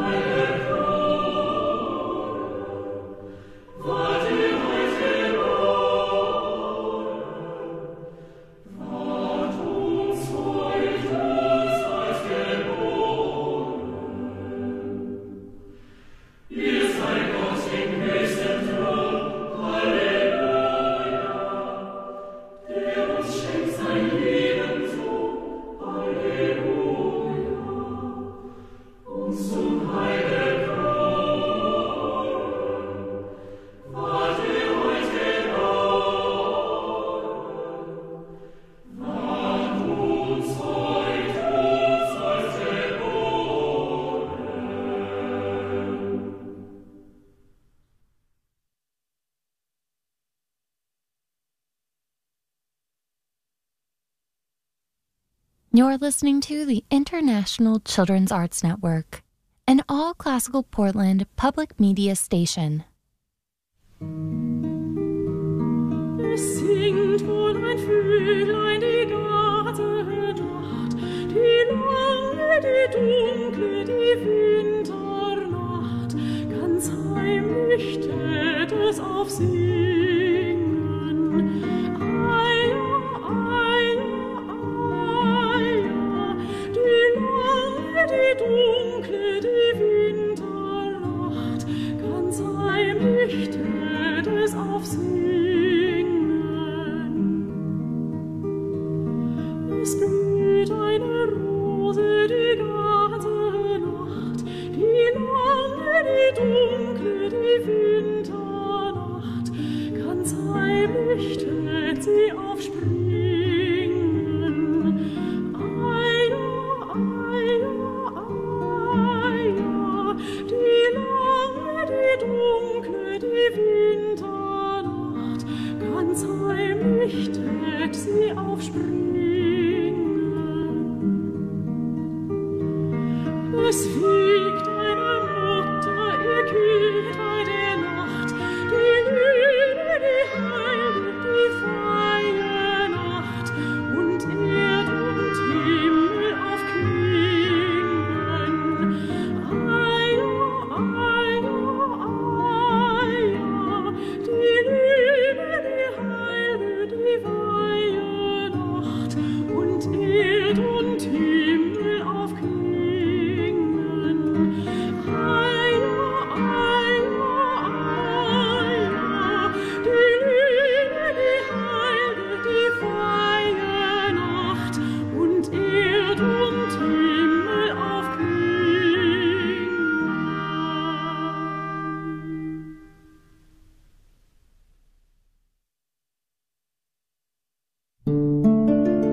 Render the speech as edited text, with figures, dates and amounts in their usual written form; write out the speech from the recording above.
You're listening to the International Children's Arts Network, an all-classical Portland public media station. Es singt wohl ein Vöglein die ganze Nacht, die lange, die dunkle, die Winternacht, ganz heimlich tät es auf singen. Eia, die lange, die dunkle, die Winternacht, ganz heimlich tät es auf singen. Es blüht eine Rose die ganze Nacht, die lange, die dunkle, die Winternacht, ganz heimlich tät sie aufsprühen.